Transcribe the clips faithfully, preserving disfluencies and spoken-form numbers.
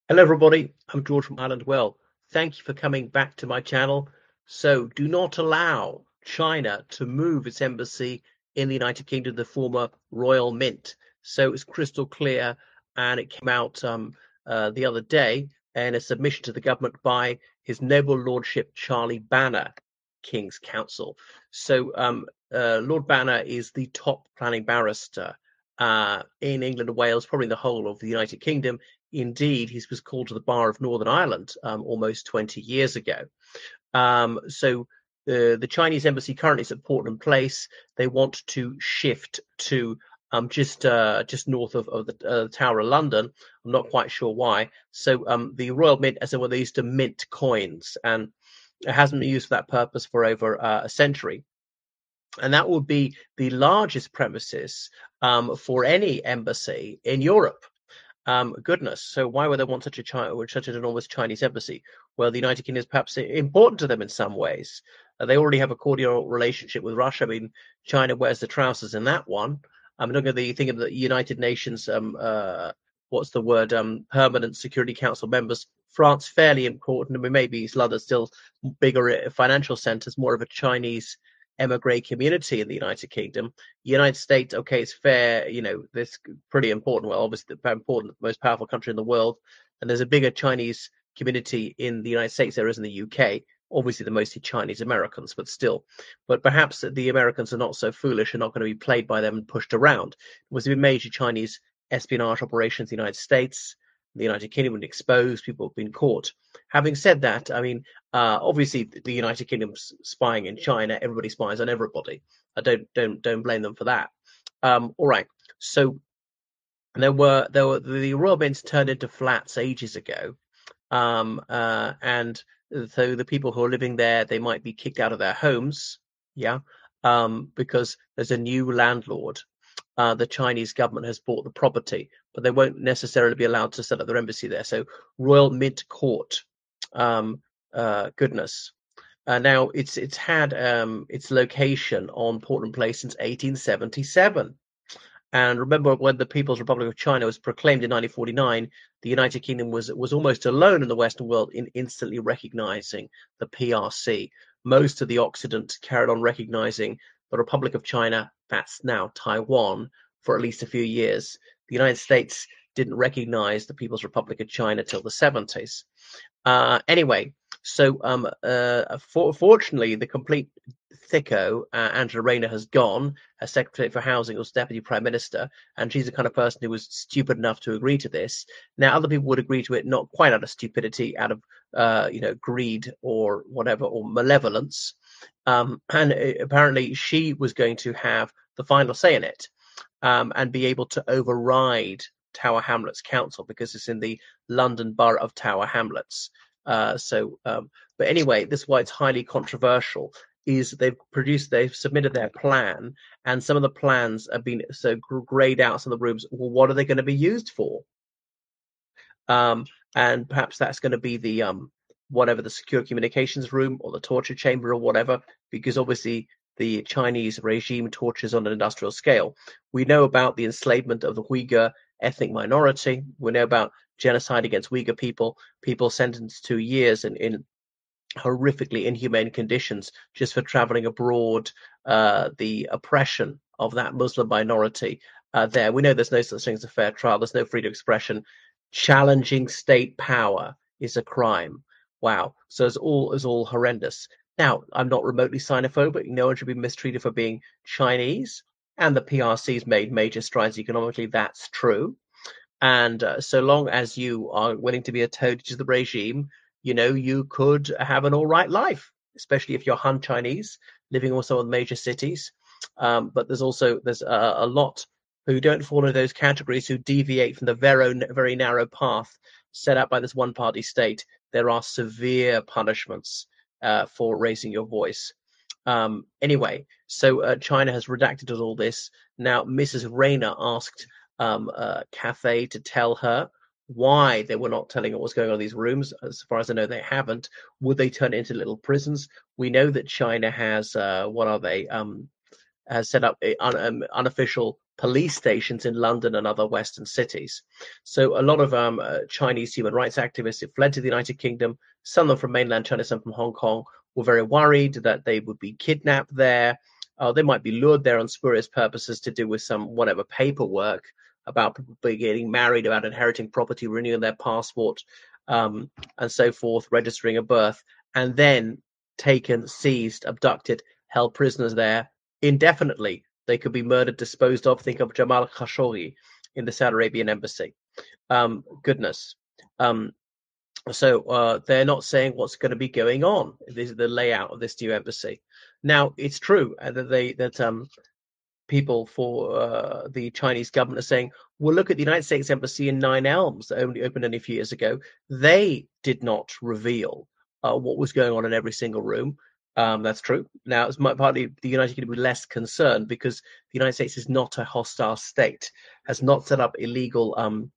Hello everybody, I'm George from Ireland Well. Thank you for coming back to my channel. So do not allow China to move its embassy in the United Kingdom, the former Royal Mint. So it's crystal clear, and it came out um, uh, the other day in a submission to the government by His Noble Lordship Charlie Banner, King's Counsel. So um, uh, Lord Banner is the top planning barrister uh, in England and Wales, probably the whole of the United Kingdom. Indeed, he was called to the bar of Northern Ireland um, almost twenty years ago. Um, so the the Chinese embassy currently is at Portland Place. They want to shift to um, just uh, just north of, of the uh, Tower of London. I'm not quite sure why. So um, the Royal Mint, as it were, they used to mint coins, and it hasn't been used for that purpose for over uh, a century. And that would be the largest premises um, for any embassy in Europe. Um, goodness, so why would they want such a China, such an enormous Chinese embassy? Well, the United Kingdom is perhaps important to them in some ways. Uh, they already have a cordial relationship with Russia. I mean, China wears the trousers in that one. I'm looking at the thing of the United Nations. Um, uh, what's the word? Um, permanent Security Council members. France fairly important. I mean, maybe London's still bigger financial centres, more of a Chinese emigre community in the United Kingdom. United States, okay, it's fair, you know, this pretty important. Well, obviously, the important, most powerful country in the world, and there's a bigger Chinese community in the United States there is in the U K. Obviously, the mostly Chinese Americans, but still. But perhaps the Americans are not so foolish and not going to be played by them and pushed around. There was a major Chinese espionage operations in the United States. The United Kingdom been exposed, people have been caught. Having said that, I mean, uh, obviously the United Kingdom's spying in China. Everybody spies on everybody. I don't don't don't blame them for that. Um, all right. So there were there were the Royal Mints turned into flats ages ago, um, uh, and so the people who are living there, they might be kicked out of their homes, yeah, um, because there's a new landlord. Uh, the Chinese government has bought the property, but they won't necessarily be allowed to set up their embassy there. So Royal Mint Court, um, uh, goodness. Uh, now it's it's had um, its location on Portland Place since eighteen seventy-seven. And remember, when the People's Republic of China was proclaimed in nineteen forty-nine, the United Kingdom was was almost alone in the Western world in instantly recognizing the P R C. Most of the Occident carried on recognizing the Republic of China, that's now Taiwan, for at least a few years. The United States didn't recognize the People's Republic of China till the seventies. Uh, anyway, so um, uh, for, fortunately, the complete thicko, uh, Angela Rayner, has gone as Secretary for Housing or Deputy Prime Minister, and she's the kind of person who was stupid enough to agree to this. Now, other people would agree to it not quite out of stupidity, out of uh, you know greed or whatever, or malevolence. Um, and uh, apparently, she was going to have the final say in it um, and be able to override Tower Hamlets Council because it's in the London Borough of Tower Hamlets. Uh, so, um, but anyway, this is why it's highly controversial. Is they've produced, they've submitted their plan, and some of the plans have been so grayed out. Some of the rooms. Well, what are they going to be used for? Um, and perhaps that's going to be the um, whatever the secure communications room or the torture chamber or whatever, because obviously the Chinese regime tortures on an industrial scale. We know about the enslavement of the Uyghur ethnic minority. We know about genocide against Uyghur people, people sentenced to years in, in horrifically inhumane conditions just for traveling abroad, uh, the oppression of that Muslim minority uh, there. We know there's no such thing as a fair trial. There's no freedom of expression. Challenging state power is a crime. Wow. So it's all it's all horrendous. Now, I'm not remotely xenophobic. No one should be mistreated for being Chinese. And the P R C's made major strides economically. That's true. And uh, so long as you are willing to be a toady to the regime, you know, you could have an all right life, especially if you're Han Chinese living also in major cities. Um, but there's also there's a, a lot who don't fall into those categories, who deviate from the very, very narrow path set out by this one party state. There are severe punishments uh, for raising your voice. Um, anyway, so uh, China has redacted all this. Now, Missus Rayner asked um, uh, Cathay to tell her why they were not telling her what's going on in these rooms. As far as I know, they haven't. Would they turn it into little prisons? We know that China has, uh, what are they, um, has set up a, un, um, unofficial police stations in London and other Western cities. So a lot of um, uh, Chinese human rights activists who fled to the United Kingdom, some of them from mainland China, some from Hong Kong, were very worried that they would be kidnapped there. Uh, they might be lured there on spurious purposes to do with some whatever paperwork about people getting married, about inheriting property, renewing their passport, um, and so forth, registering a birth, and then taken, seized, abducted, held prisoners there indefinitely. They could be murdered, disposed of. Think of Jamal Khashoggi in the Saudi Arabian embassy. Um, goodness. Um, so uh, they're not saying what's going to be going on. This is the layout of this new embassy. Now, it's true that they that um, people for uh, the Chinese government are saying, well, look at the United States Embassy in Nine Elms that only opened only a few years ago. They did not reveal uh, what was going on in every single room. Um, that's true. Now, it's partly the United Kingdom be less concerned because the United States is not a hostile state, has not set up illegal um,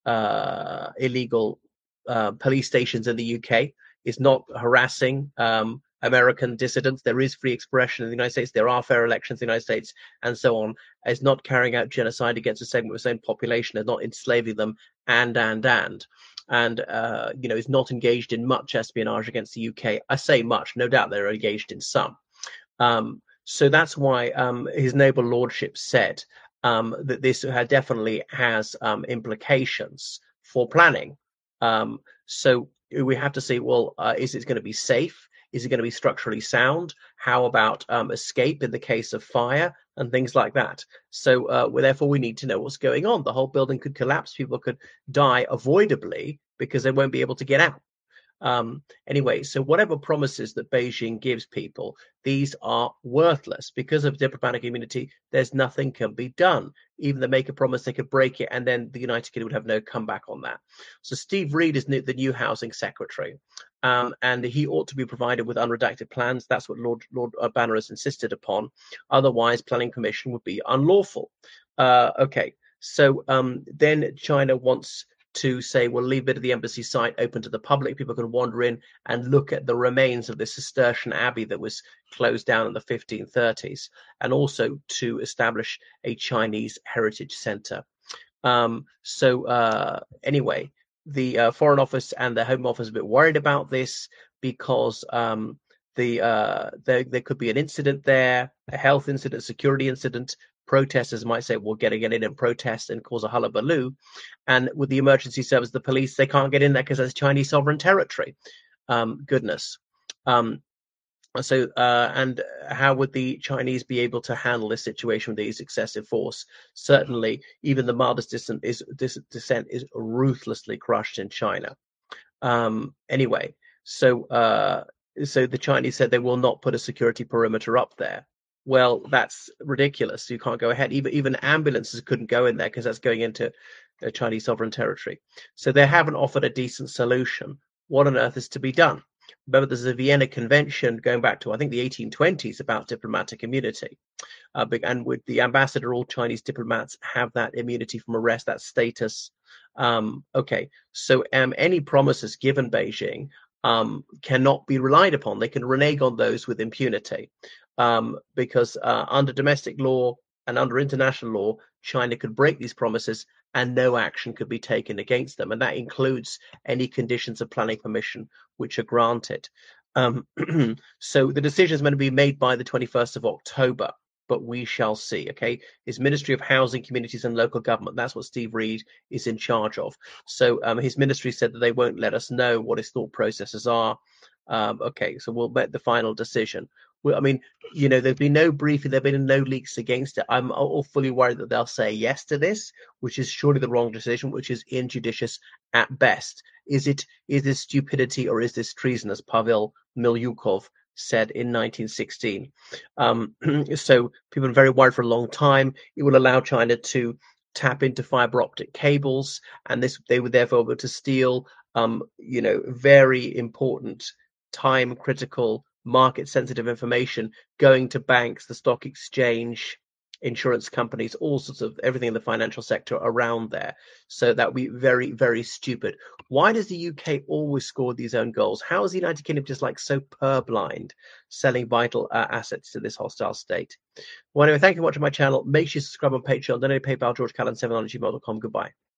uh, illegal uh, police stations in the U K, is not harassing um, American dissidents. There is free expression in the United States. There are fair elections in the United States, and so on. Is not carrying out genocide against a segment of its own population, is not enslaving them, and and and and uh, you know, is not engaged in much espionage against the U K. I say much, no doubt they're engaged in some. Um, so that's why um, His Noble Lordship said um, that this definitely has um, implications for planning. Um, so we have to see, well, uh, is it going to be safe? Is it going to be structurally sound? How about um, escape in the case of fire and things like that? So uh, well, therefore, we need to know what's going on. The whole building could collapse. People could die avoidably because they won't be able to get out. Um, anyway, so whatever promises that Beijing gives people, these are worthless. Because of diplomatic immunity, there's nothing can be done. Even they make a promise, they could break it, and then the United Kingdom would have no comeback on that. So Steve Reed is the new housing secretary, um, and he ought to be provided with unredacted plans. That's what Lord, Lord Banner has insisted upon. Otherwise, planning permission would be unlawful. Uh, okay, so um, then China wants to say, we'll leave a bit of the embassy site open to the public. People can wander in and look at the remains of the Cistercian abbey that was closed down in the fifteen thirties, and also to establish a Chinese heritage center. Um, so uh, anyway, the uh, Foreign Office and the Home Office are a bit worried about this because um, the uh, there, there could be an incident there, a health incident, security incident. Protesters might say, we'll get in and protest and cause a hullabaloo. And with the emergency service, the police, they can't get in there because that's Chinese sovereign territory. Um, goodness. Um, so, uh, and how would the Chinese be able to handle this situation with these excessive force? Certainly, even the mildest dissent is, dis, dissent is ruthlessly crushed in China. Um, anyway, so uh, so the Chinese said they will not put a security perimeter up there. Well, that's ridiculous. You can't go ahead. Even even ambulances couldn't go in there because that's going into uh, Chinese sovereign territory. So they haven't offered a decent solution. What on earth is to be done? Remember, there's a Vienna Convention going back to, I think, the eighteen twenties about diplomatic immunity. Uh, and with the ambassador, all Chinese diplomats have that immunity from arrest, that status. Um, okay, so um, any promises given Beijing um, cannot be relied upon. They can renege on those with impunity. Um, because uh, under domestic law and under international law, China could break these promises and no action could be taken against them. And that includes any conditions of planning permission which are granted. Um, so the decision is going to be made by the twenty-first of October, but we shall see. Okay, his Ministry of Housing, Communities and Local Government, that's what Steve Reed is in charge of. So um, his ministry said that they won't let us know what his thought processes are. Um, okay, so we'll make the final decision. Well, I mean, you know, there's been no briefing, there've been no leaks against it. I'm awfully worried that they'll say yes to this, which is surely the wrong decision, which is injudicious at best. Is it? Is this stupidity or is this treason, as Pavel Milyukov said in nineteen sixteen? Um, so people are very worried for a long time. It will allow China to tap into fiber optic cables, and this they would therefore be able to steal, um, you know, very important, time critical, market sensitive information going to banks, the stock exchange, insurance companies, all sorts of everything in the financial sector around there. So that would be very, very stupid. Why does the U K always score these own goals? How is the United Kingdom just like so purblind, selling vital uh, assets to this hostile state? Well, anyway, thank you for watching my channel. Make sure you subscribe on Patreon. Donate PayPal, George Callan seven on gmail dot com. Goodbye.